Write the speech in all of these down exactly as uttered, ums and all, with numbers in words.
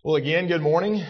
Well, again, good morning.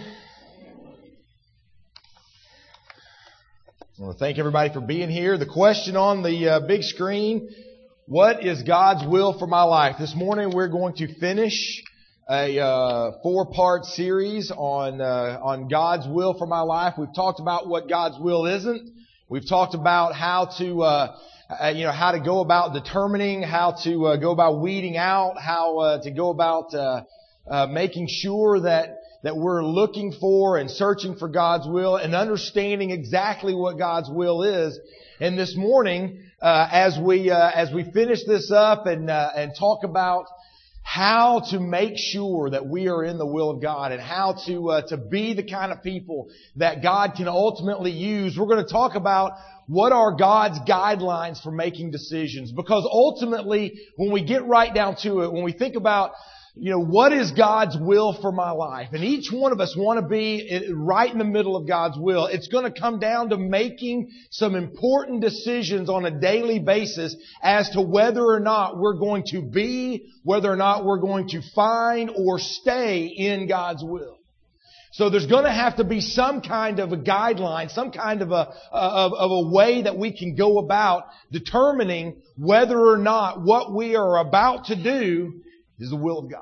I want to thank everybody for being here. The question on the uh, big screen, what is God's will for my life? This morning we're going to finish a uh, four-part series on uh, on God's will for my life. We've talked about what God's will isn't. We've talked about how to uh, uh, you know how to go about determining, how to uh, go about weeding out, how uh, to go about uh, uh, making sure that that we're looking for and searching for God's will and understanding exactly what God's will is. And this morning, uh, as we uh, as we finish this up and uh, and talk about how to make sure that we are in the will of God and how to uh, to be the kind of people that God can ultimately use, we're going to talk about what are God's guidelines for making decisions. Because ultimately, when we get right down to it, when we think about You know, what is God's will for my life? And each one of us want to be right in the middle of God's will. It's going to come down to making some important decisions on a daily basis as to whether or not we're going to be, whether or not we're going to find or stay in God's will. So there's going to have to be some kind of a guideline, some kind of a, of, of a way that we can go about determining whether or not what we are about to do is the will of God.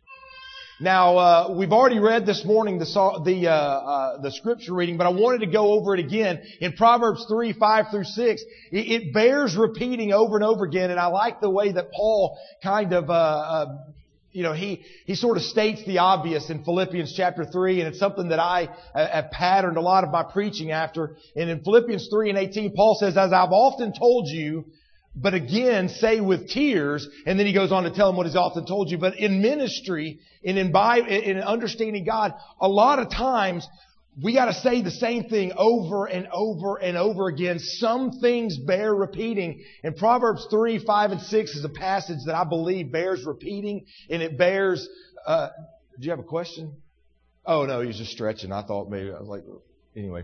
Now, uh, we've already read this morning the the, uh, uh, the scripture reading, but I wanted to go over it again. In Proverbs three, five through six, it, it bears repeating over and over again, and I like the way that Paul kind of, uh, uh, you know, he, he sort of states the obvious in Philippians chapter three, and it's something that I uh, have patterned a lot of my preaching after. And in Philippians three and eighteen, Paul says, "As I've often told you, but again, say with tears," and then he goes on to tell them what he's often told you. But in ministry, and in, by, in understanding God, a lot of times we got to say the same thing over and over and over again. Some things bear repeating. And Proverbs three, five, and six is a passage that I believe bears repeating, and it bears... Uh, do you have a question? Oh, no, he was just stretching. I thought maybe... I was like... Anyway.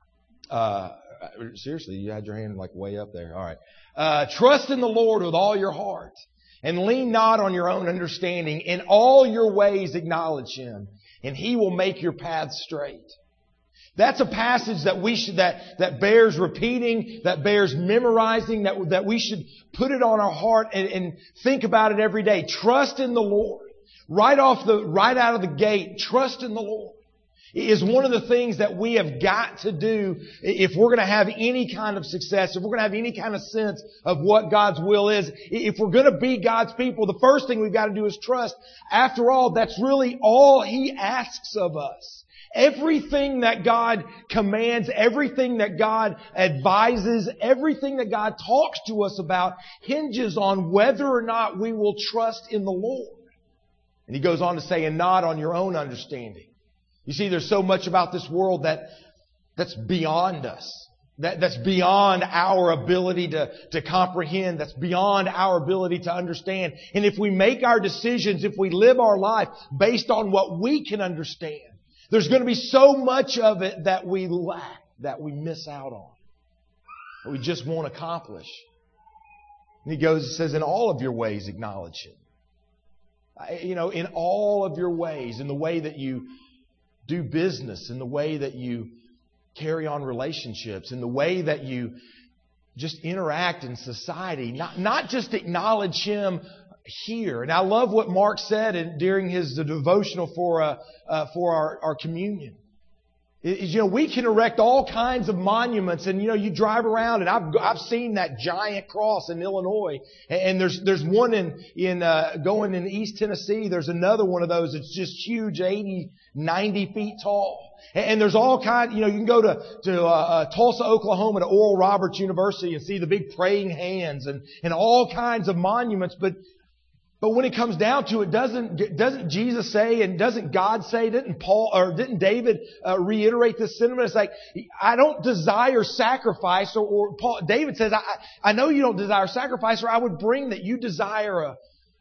Uh, seriously, you had your hand like way up there. All right. Uh, trust in the Lord with all your heart and lean not on your own understanding. In all your ways acknowledge Him, and He will make your paths straight. That's a passage that we should, that, that bears repeating, that bears memorizing, that, that we should put it on our heart and, and think about it every day. Trust in the Lord. Right off the, right out of the gate, trust in the Lord is one of the things that we have got to do if we're going to have any kind of success, if we're going to have any kind of sense of what God's will is. If we're going to be God's people, the first thing we've got to do is trust. After all, that's really all He asks of us. Everything that God commands, everything that God advises, everything that God talks to us about hinges on whether or not we will trust in the Lord. And He goes on to say, and not on your own understanding. You see, there's so much about this world that that's beyond us. That, that's beyond our ability to, to comprehend. That's beyond our ability to understand. And if we make our decisions, if we live our life based on what we can understand, there's going to be so much of it that we lack, that we miss out on, that we just won't accomplish. And He goes and says, in all of your ways acknowledge Him. You know, in all of your ways, in the way that you do business, in the way that you carry on relationships, in the way that you just interact in society. Not, not just acknowledge Him here. And I love what Mark said in, during his the devotional for uh, uh, for our, our communion. Is, you know, we can erect all kinds of monuments, and you know, you drive around, and I've I've seen that giant cross in Illinois, and, and there's there's one in in uh, going in East Tennessee. There's another one of those that's just huge, eighty, ninety feet tall. And, and there's all kinds. You know, you can go to to uh, uh, Tulsa, Oklahoma, to Oral Roberts University, and see the big praying hands and and all kinds of monuments, but. But when it comes down to it, doesn't doesn't Jesus say, and doesn't God say, didn't Paul or didn't David uh, reiterate this sentiment? It's like, I don't desire sacrifice, or, or Paul, David says, I, I know you don't desire sacrifice, or I would bring that you desire a,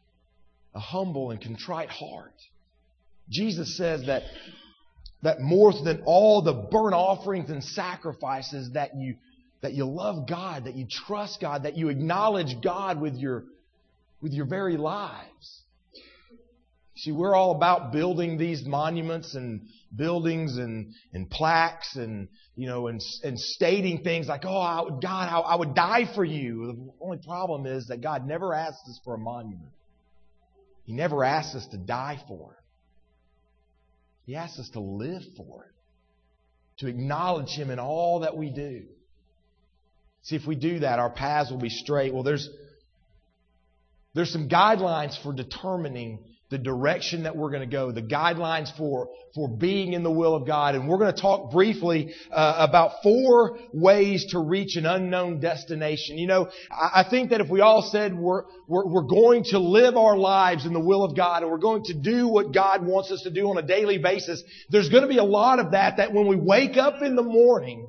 a humble and contrite heart. Jesus says that that more than all the burnt offerings and sacrifices, that you that you love God, that you trust God, that you acknowledge God with your with your very lives. See, we're all about building these monuments and buildings and, and plaques and, you know, and, and stating things like, oh, I would, God, I, I would die for you. The only problem is that God never asked us for a monument. He never asked us to die for it. He asked us to live for it, to acknowledge Him in all that we do. See, if we do that, our paths will be straight. Well, there's, there's some guidelines for determining the direction that we're going to go, the guidelines for, for being in the will of God. And we're going to talk briefly uh, about four ways to reach an unknown destination. You know, I, I think that if we all said we're, we're, we're going to live our lives in the will of God and we're going to do what God wants us to do on a daily basis, there's going to be a lot of that, that when we wake up in the morning,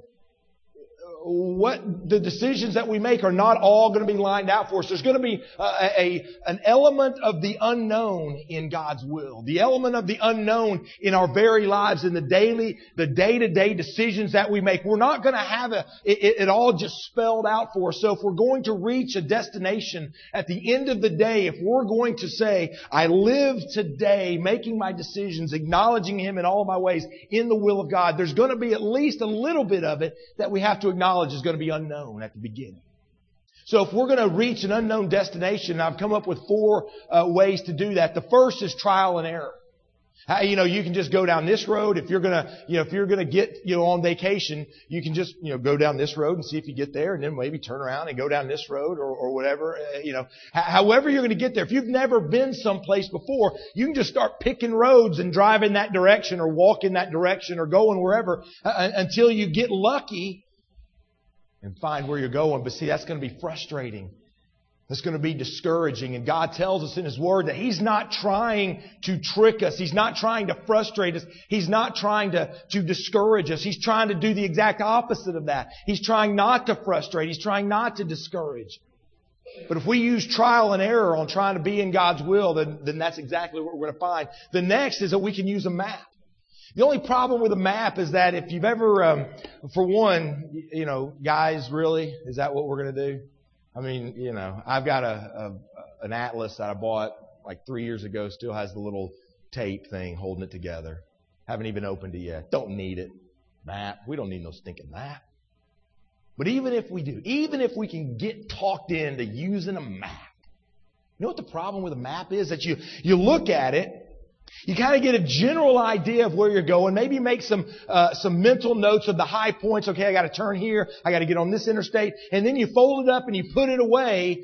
what the decisions that we make are not all going to be lined out for us. There's going to be a, a an element of the unknown in God's will, the element of the unknown in our very lives, in the daily, the day-to-day decisions that we make. We're not going to have a, it, it all just spelled out for us. So if we're going to reach a destination at the end of the day, if we're going to say, I live today making my decisions, acknowledging Him in all of my ways in the will of God, there's going to be at least a little bit of it that we have to acknowledge is going to be unknown at the beginning. So if we're going to reach an unknown destination, I've come up with four uh, ways to do that. The first is trial and error. How, you know, you can just go down this road. If you're going to, you know, if you're going to get, you know, on vacation, you can just, you know, go down this road and see if you get there, and then maybe turn around and go down this road or, or whatever, uh, you know, H- however you're going to get there. If you've never been someplace before, you can just start picking roads and drive in that direction or walk in that direction or going wherever uh, until you get lucky and find where you're going. But see, that's going to be frustrating. That's going to be discouraging. And God tells us in His Word that He's not trying to trick us. He's not trying to frustrate us. He's not trying to, to discourage us. He's trying to do the exact opposite of that. He's trying not to frustrate. He's trying not to discourage. But if we use trial and error on trying to be in God's will, then, then that's exactly what we're going to find. The next is that we can use a map. The only problem with a map is that if you've ever, um, for one, you know, guys, really, is that what we're going to do? I mean, you know, I've got a, a an atlas that I bought like three years ago. Still has the little tape thing holding it together. Haven't even opened it yet. Don't need it. Map. We don't need no stinking map. But even if we do, even if we can get talked into using a map, you know what the problem with a map is? That you you look at it. You kind of get a general idea of where you're going. Maybe make some uh, some mental notes of the high points. Okay, I got to turn here. I got to get on this interstate. And then you fold it up and you put it away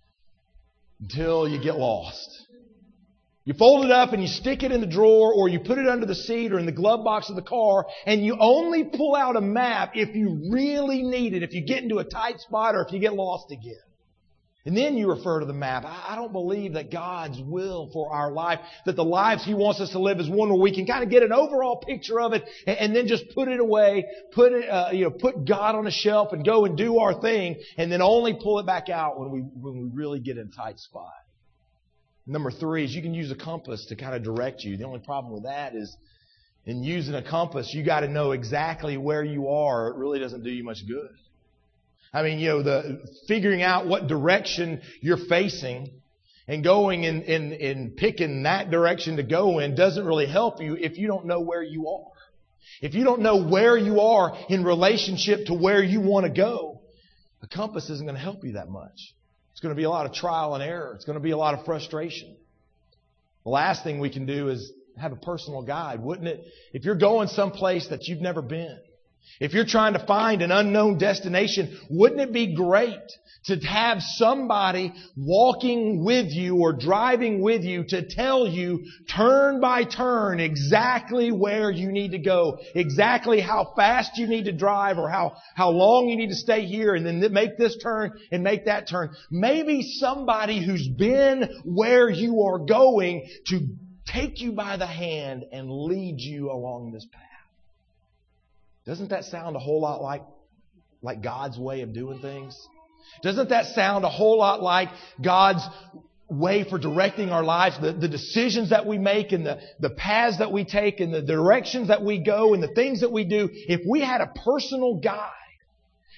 until you get lost. You fold it up and you stick it in the drawer, or you put it under the seat or in the glove box of the car, and you only pull out a map if you really need it, if you get into a tight spot or if you get lost again. And then you refer to the map. I don't believe that God's will for our life, that the lives He wants us to live is one where we can kind of get an overall picture of it and then just put it away, put it, uh, you know, put God on a shelf and go and do our thing, and then only pull it back out when we when we really get in a tight spot. Number three is you can use a compass to kind of direct you. The only problem with that is in using a compass, you got to know exactly where you are. It really doesn't do you much good. I mean, you know, the figuring out what direction you're facing and going in, in, in picking that direction to go in doesn't really help you if you don't know where you are. If you don't know where you are in relationship to where you want to go, a compass isn't going to help you that much. It's going to be a lot of trial and error. It's going to be a lot of frustration. The last thing we can do is have a personal guide, wouldn't it? If you're going someplace that you've never been, if you're trying to find an unknown destination, wouldn't it be great to have somebody walking with you or driving with you to tell you turn by turn exactly where you need to go, exactly how fast you need to drive or how, how long you need to stay here and then make this turn and make that turn. Maybe somebody who's been where you are going to take you by the hand and lead you along this path. Doesn't that sound a whole lot like, like God's way of doing things? Doesn't that sound a whole lot like God's way for directing our lives? The, the decisions that we make and the, the paths that we take and the directions that we go and the things that we do. If we had a personal guide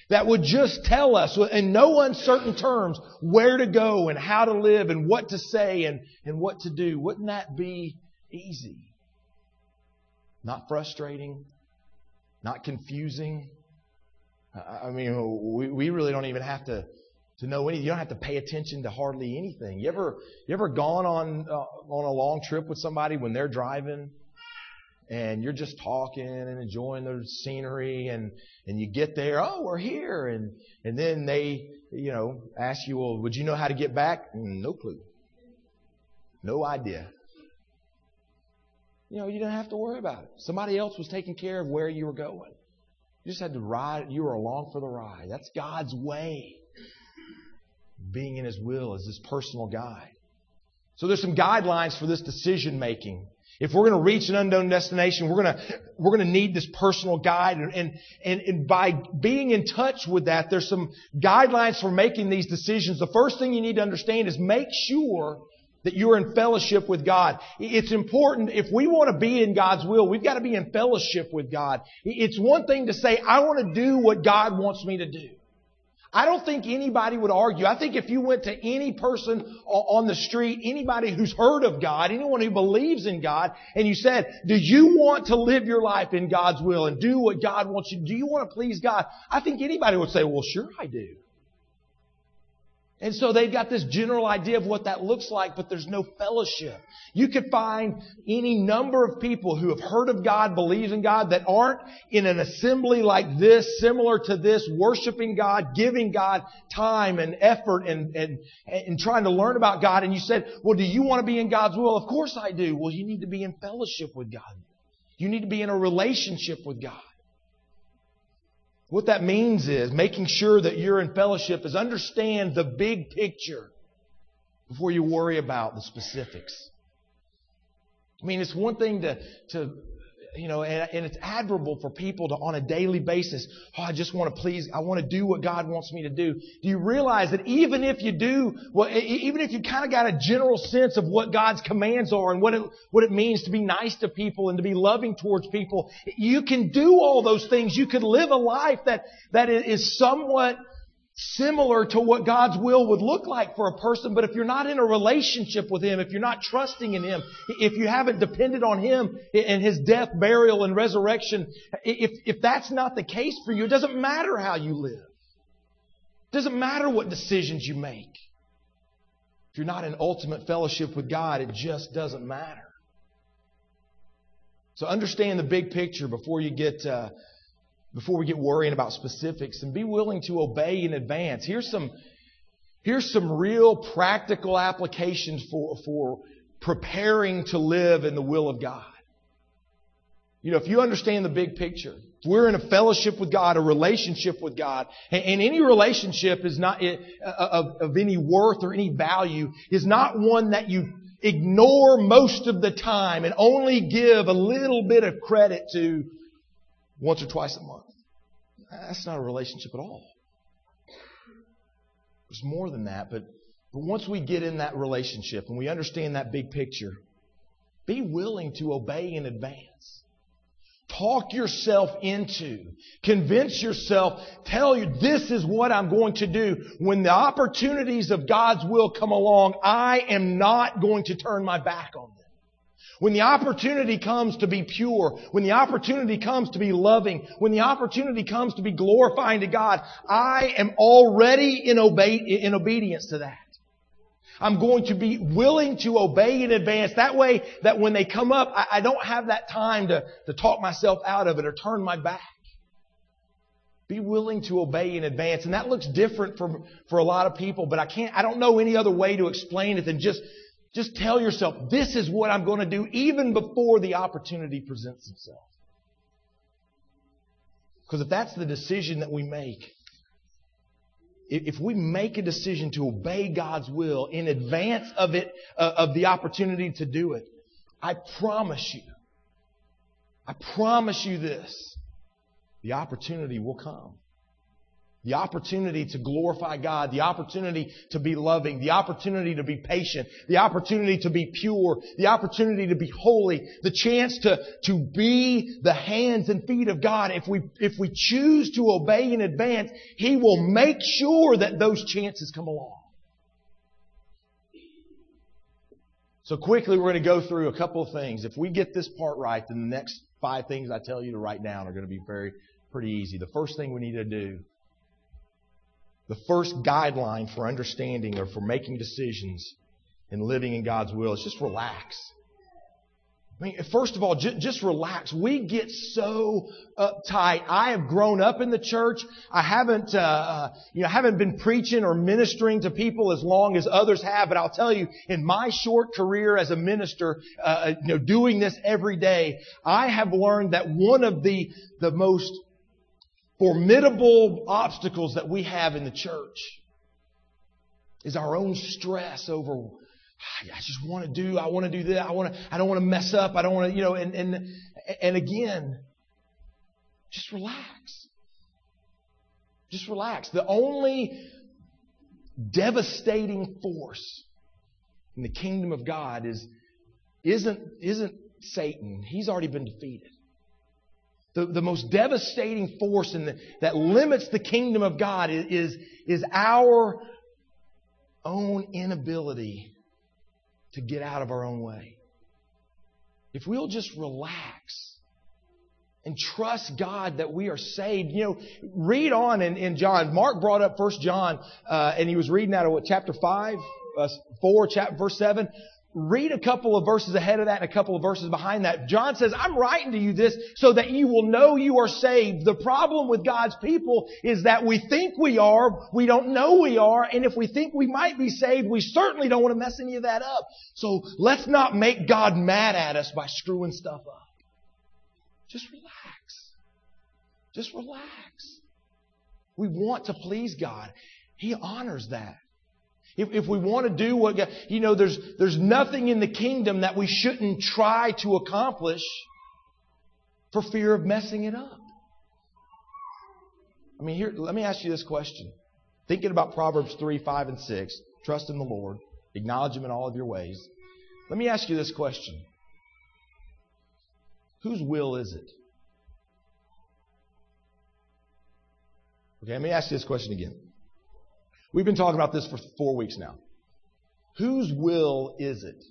that would just tell us in no uncertain terms where to go and how to live and what to say and, and what to do. Wouldn't that be easy? Not frustrating, not confusing. I mean, we, we really don't even have to, to know anything. You don't have to pay attention to hardly anything. You ever you ever gone on uh, on a long trip with somebody when they're driving and you're just talking and enjoying the scenery and, and you get there, oh, we're here. And, and then they, you know, ask you, well, would you know how to get back? No clue. No idea. You know, you didn't have to worry about it. Somebody else was taking care of where you were going. You just had to ride. You were along for the ride. That's God's way. Being in His will as His personal guide. So there's some guidelines for this decision making. If we're going to reach an unknown destination, we're going to we're going to need this personal guide, and, and and and by being in touch with that, there's some guidelines for making these decisions. The first thing you need to understand is make sure that you're in fellowship with God. It's important, if we want to be in God's will, we've got to be in fellowship with God. It's one thing to say, I want to do what God wants me to do. I don't think anybody would argue. I think if you went to any person on the street, anybody who's heard of God, anyone who believes in God, and you said, do you want to live your life in God's will and do what God wants you to do? Do you want to please God? I think anybody would say, well, sure I do. And so they've got this general idea of what that looks like, but there's no fellowship. You could find any number of people who have heard of God, believes in God, that aren't in an assembly like this, similar to this, worshiping God, giving God time and effort and, and, and trying to learn about God. And you said, well, do you want to be in God's will? Of course I do. Well, you need to be in fellowship with God. You need to be in a relationship with God. What that means is making sure that you're in fellowship is understand the big picture before you worry about the specifics. I mean, it's one thing to, to you know, and, and it's admirable for people to, on a daily basis, oh, I just want to please, I want to do what God wants me to do. Do you realize that even if you do, well, even if you kind of got a general sense of what God's commands are and what it, what it means to be nice to people and to be loving towards people, you can do all those things. You could live a life that, that is somewhat similar to what God's will would look like for a person. But if you're not in a relationship with Him, if you're not trusting in Him, if you haven't depended on Him and His death, burial, and resurrection, if, if that's not the case for you, it doesn't matter how you live. It doesn't matter what decisions you make. If you're not in ultimate fellowship with God, it just doesn't matter. So understand the big picture before you get... Uh, Before we get worrying about specifics, and be willing to obey in advance. Here's some, here's some real practical applications for, for preparing to live in the will of God. You know, if you understand the big picture, if we're in a fellowship with God, a relationship with God, and, and any relationship is not of, of any worth or any value, is not one that you ignore most of the time and only give a little bit of credit to once or twice a month. That's not a relationship at all. There's more than that, but, but once we get in that relationship and we understand that big picture, be willing to obey in advance. Talk yourself into, convince yourself, tell you this is what I'm going to do. When the opportunities of God's will come along, I am not going to turn my back on them. When the opportunity comes to be pure, when the opportunity comes to be loving, when the opportunity comes to be glorifying to God, I am already in, obe- in obedience to that. I'm going to be willing to obey in advance. That way, that when they come up, I, I don't have that time to, to talk myself out of it or turn my back. Be willing to obey in advance. And that looks different for, for a lot of people, but I can't, I don't know any other way to explain it than just Just tell yourself, this is what I'm going to do even before the opportunity presents itself. Because if that's the decision that we make, if we make a decision to obey God's will in advance of it, uh, of the opportunity to do it, I promise you, I promise you this, the opportunity will come. The opportunity to glorify God, the opportunity to be loving, the opportunity to be patient, the opportunity to be pure, the opportunity to be holy, the chance to, to be the hands and feet of God. If we, if we choose to obey in advance, He will make sure that those chances come along. So quickly we're going to go through a couple of things. If we get this part right, then the next five things I tell you to write down are going to be very, pretty easy. The first thing we need to do, the first guideline for understanding or for making decisions and living in God's will is just relax. I mean, first of all, just, just relax. We get so uptight. I have grown up in the church. I haven't, uh, you know, haven't been preaching or ministering to people as long as others have. But I'll tell you, in my short career as a minister, uh, you know, doing this every day, I have learned that one of the the most formidable obstacles that we have in the church is our own stress over, I just want to do, I want to do that, I want to, I don't want to mess up, I don't want to, you know, and, and, and again, just relax. Just relax. The only devastating force in the kingdom of God is, isn't, isn't Satan. He's already been defeated. The, the most devastating force in the, that limits the kingdom of God is, is, is our own inability to get out of our own way. If we'll just relax and trust God that we are saved. You know, read on in, in John. Mark brought up First John, uh, and he was reading out of what, chapter five, uh, four, chapter, verse seven. Read a couple of verses ahead of that and a couple of verses behind that. John says, I'm writing to you this so that you will know you are saved. The problem with God's people is that we think we are, we don't know we are, and if we think we might be saved, we certainly don't want to mess any of that up. So let's not make God mad at us by screwing stuff up. Just relax. Just relax. We want to please God. He honors that. If, if we want to do what God, you know, there's, there's nothing in the kingdom that we shouldn't try to accomplish for fear of messing it up. I mean, here, let me ask you this question. Thinking about Proverbs three, five, and six, trust in the Lord, acknowledge Him in all of your ways. Let me ask you this question. Whose will is it? Okay, let me ask you this question again. We've been talking about this for four weeks now. Whose will is it?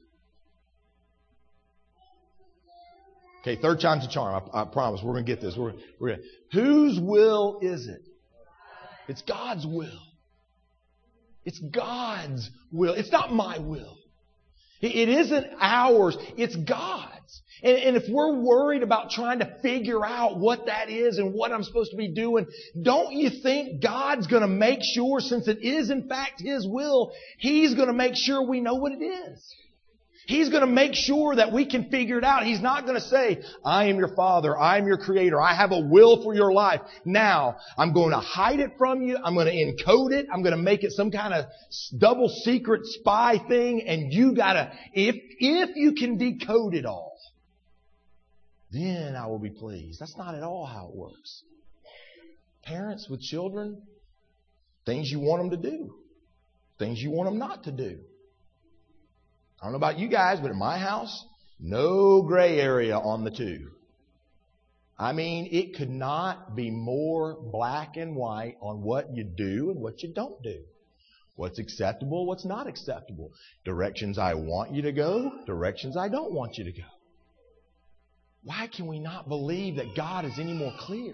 Okay, third time's a charm. I, I promise. We're going to get this. We're, we're gonna, whose will is it? It's God's will. It's God's will. It's not my will. It isn't ours. It's God's. And, and if we're worried about trying to figure out what that is and what I'm supposed to be doing, don't you think God's going to make sure, since it is in fact His will, He's going to make sure we know what it is? He's going to make sure that we can figure it out. He's not going to say, I am your Father, I am your Creator, I have a will for your life. Now, I'm going to hide it from you, I'm going to encode it, I'm going to make it some kind of double secret spy thing, and you got to, if, if you can decode it all, then I will be pleased. That's not at all how it works. Parents with children, things you want them to do, things you want them not to do. I don't know about you guys, but in my house, no gray area on the two. I mean, it could not be more black and white on what you do and what you don't do. What's acceptable, what's not acceptable. Directions I want you to go, directions I don't want you to go. Why can we not believe that God is any more clear?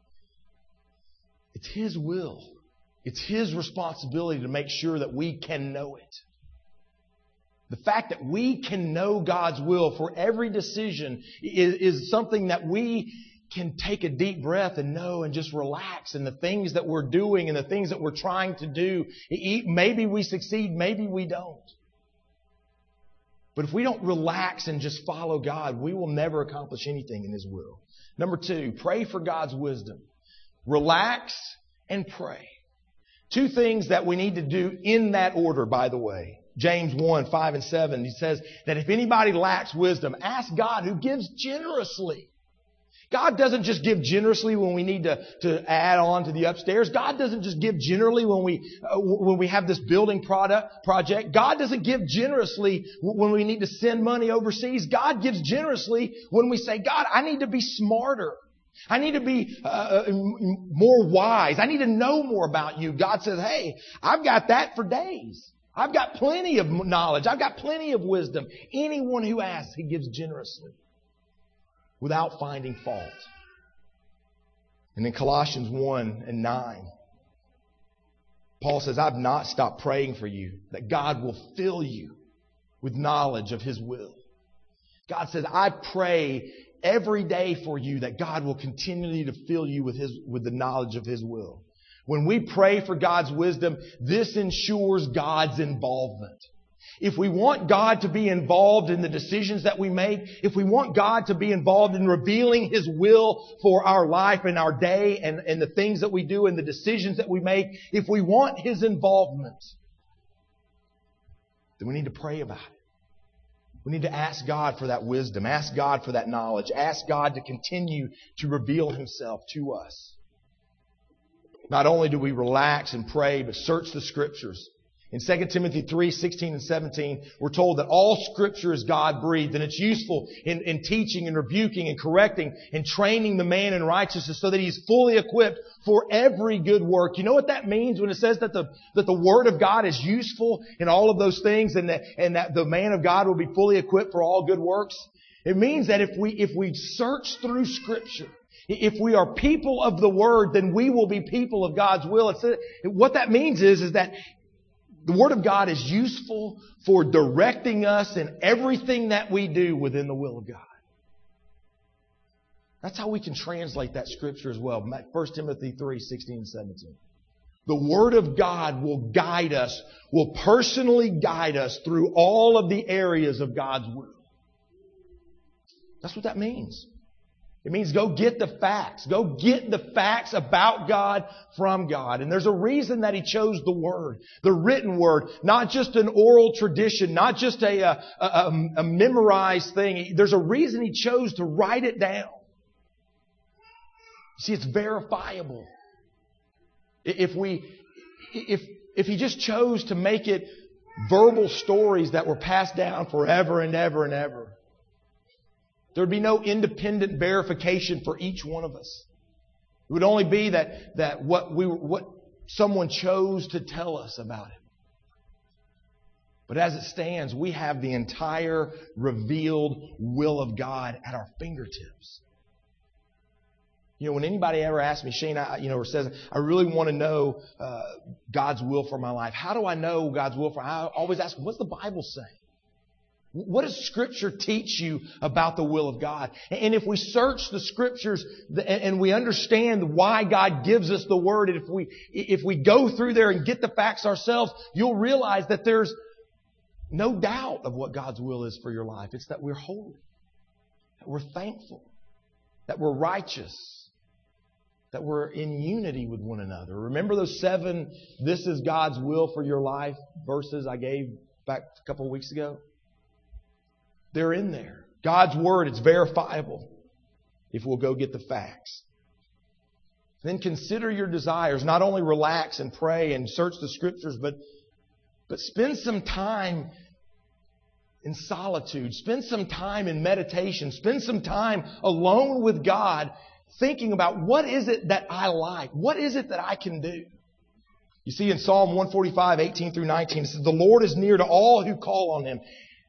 It's His will. It's His responsibility to make sure that we can know it. The fact that we can know God's will for every decision is, is something that we can take a deep breath and know and just relax. And the things that we're doing and the things that we're trying to do, maybe we succeed, maybe we don't. But if we don't relax and just follow God, we will never accomplish anything in His will. Number two, pray for God's wisdom. Relax and pray. Two things that we need to do in that order, by the way. James one, five and seven, he says that if anybody lacks wisdom, ask God who gives generously. God doesn't just give generously when we need to, to add on to the upstairs. God doesn't just give generously when we uh, when we have this building product project. God doesn't give generously when we need to send money overseas. God gives generously when we say, God, I need to be smarter. I need to be uh, more wise. I need to know more about you. God says, hey, I've got that for days. I've got plenty of knowledge. I've got plenty of wisdom. Anyone who asks, He gives generously, without finding fault. And in Colossians one and nine, Paul says, I've not stopped praying for you, that God will fill you with knowledge of His will. God says, I pray every day for you that God will continually to fill you with His, with the knowledge of His will. When we pray for God's wisdom, this ensures God's involvement. If we want God to be involved in the decisions that we make, if we want God to be involved in revealing His will for our life and our day and, and the things that we do and the decisions that we make, if we want His involvement, then we need to pray about it. We need to ask God for that wisdom, ask God for that knowledge, ask God to continue to reveal Himself to us. Not only do we relax and pray, but search the Scriptures. In Second Timothy three, sixteen and seventeen, we're told that all Scripture is God-breathed and it's useful in, in teaching and rebuking and correcting and training the man in righteousness so that he's fully equipped for every good work. You know what that means when it says that the, that the Word of God is useful in all of those things and that, and that the man of God will be fully equipped for all good works? It means that if we, if we search through Scripture, if we are people of the Word, then we will be people of God's will. It's, what that means is, is that the Word of God is useful for directing us in everything that we do within the will of God. That's how we can translate that Scripture as well. First Timothy three, sixteen and seventeen. The Word of God will guide us, will personally guide us through all of the areas of God's will. That's what that means. It means go get the facts. Go get the facts about God from God. And there's a reason that He chose the Word, the written Word, not just an oral tradition, not just a, a, a, a memorized thing. There's a reason He chose to write it down. See, it's verifiable. If we, if, if He just chose to make it verbal stories that were passed down forever and ever and ever, there would be no independent verification for each one of us. It would only be that, that what we what someone chose to tell us about it. But as it stands, we have the entire revealed will of God at our fingertips. You know, when anybody ever asks me, Shane, I, you know, or says, I really want to know uh, God's will for my life. How do I know God's will for? I always ask, what's the Bible say? What does Scripture teach you about the will of God? And if we search the Scriptures and we understand why God gives us the Word, and if we if we go through there and get the facts ourselves, you'll realize that there's no doubt of what God's will is for your life. It's that we're holy, that we're thankful, that we're righteous, that we're in unity with one another. Remember those seven "This is God's will for your life" verses I gave back a couple of weeks ago? They're in there. God's Word, it's verifiable if we'll go get the facts. Then consider your desires. Not only relax and pray and search the Scriptures, but, but spend some time in solitude. Spend some time in meditation. Spend some time alone with God thinking about what is it that I like? What is it that I can do? You see in Psalm one forty-five, eighteen through nineteen, it says, the Lord is near to all who call on Him.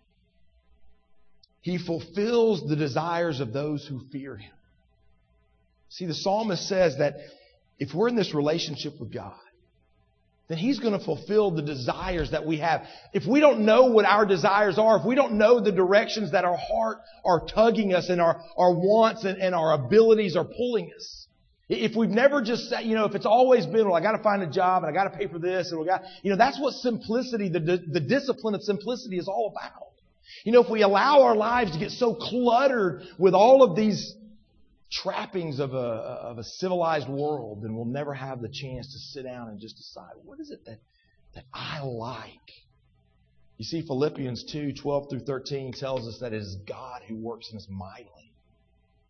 He fulfills the desires of those who fear Him. See, the psalmist says that if we're in this relationship with God, then He's going to fulfill the desires that we have. If we don't know what our desires are, if we don't know the directions that our heart are tugging us and our, our wants and, and our abilities are pulling us, if we've never just said, you know, if it's always been, well, I got to find a job and I got to pay for this and we got, you know, that's what simplicity, the, the discipline of simplicity is all about. You know, if we allow our lives to get so cluttered with all of these trappings of a, of a civilized world, then we'll never have the chance to sit down and just decide, what is it that, that I like? You see, Philippians two, twelve through thirteen tells us that it is God who works in us mightily.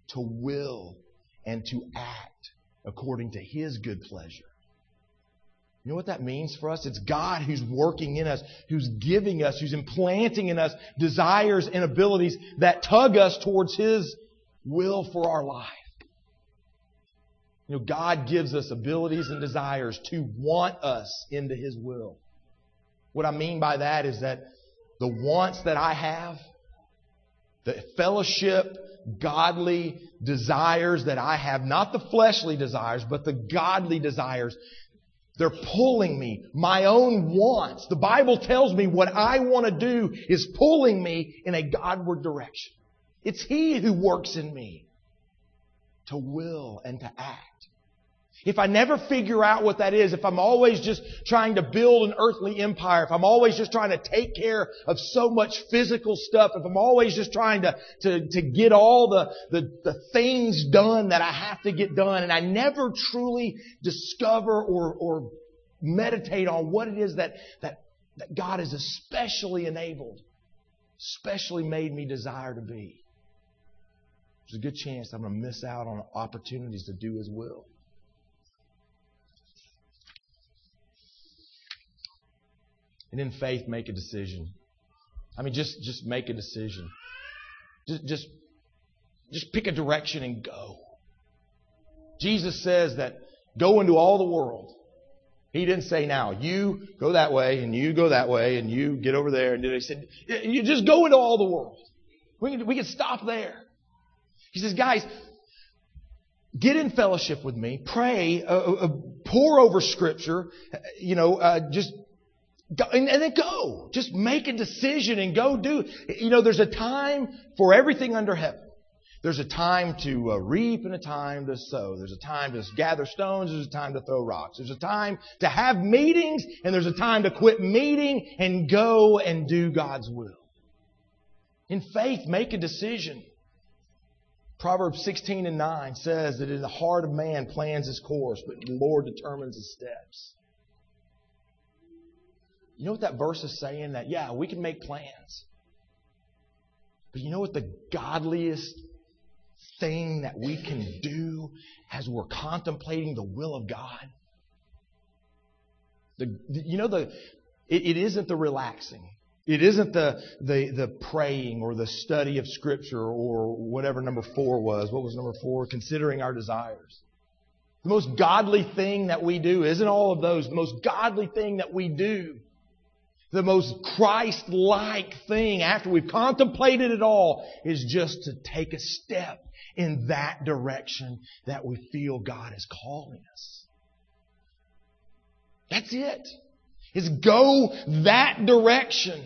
to will and to act according to His good pleasure. You know what that means for us? It's God who's working in us, who's giving us, who's implanting in us desires and abilities that tug us towards His will for our life. You know, God gives us abilities and desires to want us into His will. What I mean by that is that the wants that I have, the fellowship, godly desires that I have, not the fleshly desires, but the godly desires, they're pulling me. My own wants. The Bible tells me what I want to do is pulling me in a Godward direction. It's He who works in me to will and to act. If I never figure out what that is, if I'm always just trying to build an earthly empire, if I'm always just trying to take care of so much physical stuff, if I'm always just trying to, to, to get all the, the, the things done that I have to get done, and I never truly discover or, or meditate on what it is that, that, that God has especially enabled, especially made me desire to be, there's a good chance I'm going to miss out on opportunities to do His will. And in faith, make a decision. I mean, just, just make a decision. Just, just, just pick a direction and go. Jesus says that go into all the world. He didn't say, now, you go that way, and you go that way, and you get over there. And He said, you just go into all the world. We can, we can stop there. He says, guys, get in fellowship with me. Pray. Uh, uh, pour over Scripture. Uh, you know, uh, just... Go, and, and then go. Just make a decision and go do. You know, there's a time for everything under heaven. There's a time to uh, reap and a time to sow. There's a time to gather stones. There's a time to throw rocks. There's a time to have meetings, and there's a time to quit meeting and go and do God's will. In faith, make a decision. Proverbs sixteen and nine says that in the heart of man plans his course, but the Lord determines his steps. You know what that verse is saying? That, yeah, we can make plans. But you know what the godliest thing that we can do as we're contemplating the will of God? The, you know, the it, it isn't the relaxing. It isn't the, the, the praying or the study of Scripture or whatever number four was. What was number four? Considering our desires. The most godly thing that we do isn't all of those. The most godly thing that we do, the most Christ-like thing after we've contemplated it all, is just to take a step in that direction that we feel God is calling us. That's it. Is go that direction.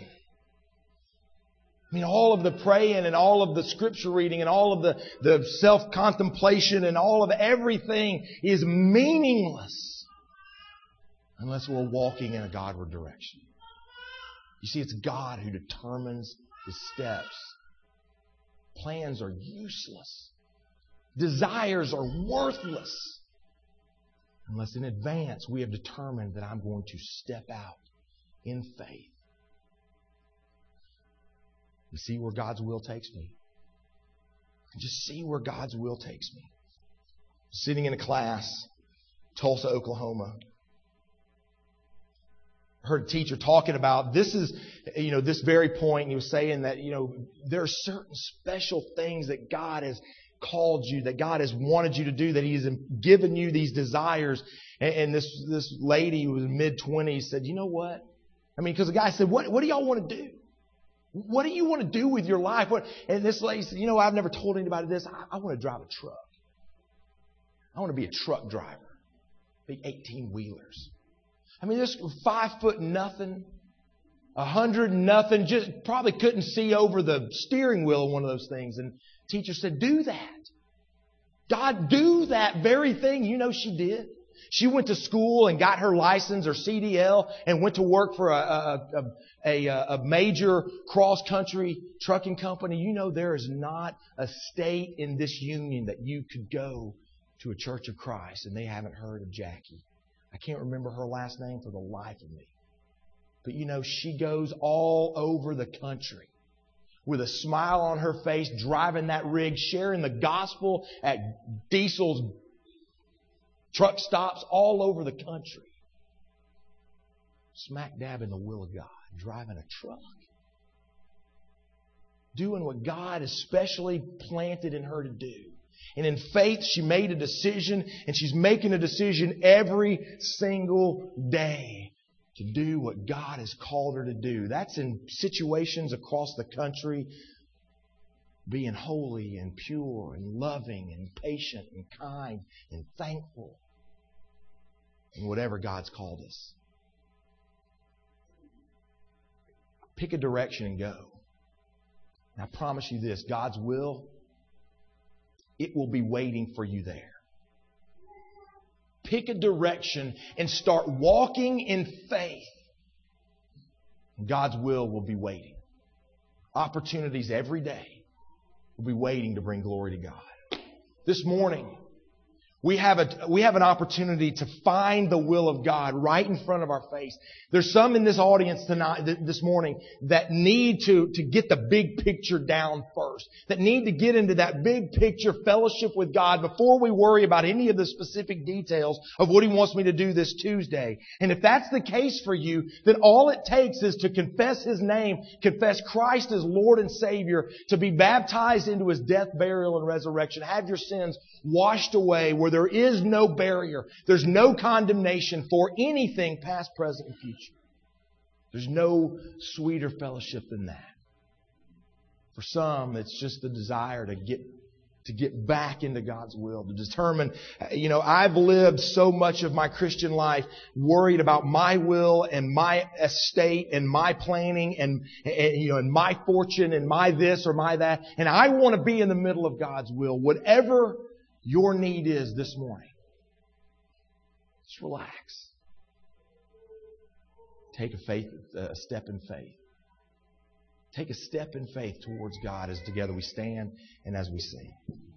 I mean, all of the praying and all of the Scripture reading and all of the, the self-contemplation and all of everything is meaningless unless we're walking in a Godward direction. You see, it's God who determines the steps. Plans are useless. Desires are worthless unless in advance we have determined that I'm going to step out in faith and see where God's will takes me. Just see where God's will takes me. Sitting in a class, Tulsa, Oklahoma, I heard a teacher talking about this is, you know, this very point. He was saying that, you know, there are certain special things that God has called you, that God has wanted you to do, that He has given you these desires. And, and this this lady who was mid-twenties said, you know what? I mean, because the guy said, what, what do y'all want to do? What do you want to do with your life? What? And this lady said, you know, I've never told anybody this. I, I want to drive a truck. I want to be a truck driver. Big eighteen-wheelers. I mean, this five foot nothing, a hundred nothing, just probably couldn't see over the steering wheel of one of those things. And teacher said, do that. God, do that very thing. You know she did. She went to school and got her license or C D L and went to work for a, a, a, a, a major cross-country trucking company. You know there is not a state in this union that you could go to a Church of Christ and they haven't heard of Jackie. I can't remember her last name for the life of me. But you know, she goes all over the country with a smile on her face, driving that rig, sharing the gospel at Diesel's truck stops all over the country. Smack dab in the will of God, driving a truck. Doing what God has specially planted in her to do. And in faith, she made a decision, and she's making a decision every single day to do what God has called her to do. That's in situations across the country, being holy and pure and loving and patient and kind and thankful in whatever God's called us. Pick a direction and go. And I promise you this, God's will, it will be waiting for you there. Pick a direction and start walking in faith. God's will will be waiting. Opportunities every day will be waiting to bring glory to God. This morning, we have a, we have an opportunity to find the will of God right in front of our face. There's some in this audience tonight, this morning, that need to, to get the big picture down first. That need to get into that big picture fellowship with God before we worry about any of the specific details of what He wants me to do this Tuesday. And if that's the case for you, then all it takes is to confess His name, confess Christ as Lord and Savior, to be baptized into His death, burial, and resurrection. Have your sins washed away, where there is no barrier. There's no condemnation for anything past, present, and future. There's no sweeter fellowship than that. For some, it's just the desire to get to get back into God's will, to determine, you know, I've lived so much of my Christian life worried about my will and my estate and my planning and, and you know, and my fortune and my this or my that. And I want to be in the middle of God's will. Whatever your need is this morning, just relax. Take a faith, a step in faith. Take a step in faith towards God as together we stand and as we sing.